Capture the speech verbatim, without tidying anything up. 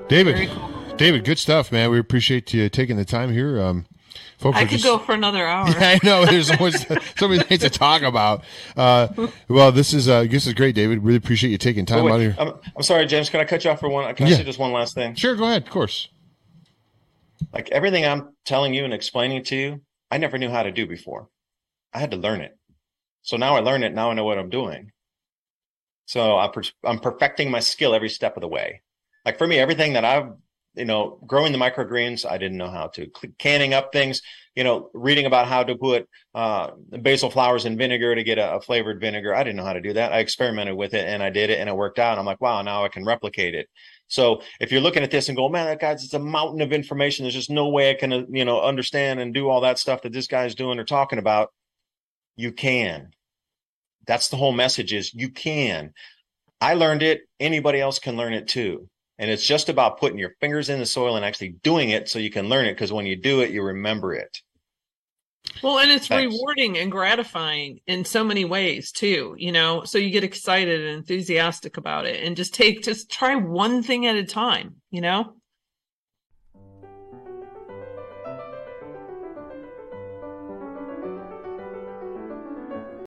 David, Very cool. David, good stuff, man. We appreciate you taking the time here. Um, folks, I are could just, go for another hour. Yeah, I know. There's always so many things to talk about. Uh, well, this is uh, this is great, David. Really appreciate you taking But time wait, out here. I'm, I'm sorry, James. Can I cut you off for one? Can I Yeah. say just one last thing? Sure, go ahead. Of course. Like everything I'm telling you and explaining to you, I never knew how to do before. I had to learn it. So now I learn it. Now I know what I'm doing. So I'm, per- I'm perfecting my skill every step of the way. Like for me, everything that I've, you know, growing the microgreens, I didn't know how to. Canning up things, you know, reading about how to put uh, basil flowers in vinegar to get a, a flavored vinegar. I didn't know how to do that. I experimented with it and I did it and it worked out. I'm like, wow, now I can replicate it. So if you're looking at this and go, man, that guy's, it's a mountain of information. There's just no way I can, uh, you know, understand and do all that stuff that this guy's doing or talking about. You can. That's the whole message is you can. I learned it. Anybody else can learn it too. And it's just about putting your fingers in the soil and actually doing it so you can learn it. Because when you do it, you remember it. Well, and it's Thanks. rewarding and gratifying in so many ways too, you know, so you get excited and enthusiastic about it and just take, just try one thing at a time, you know?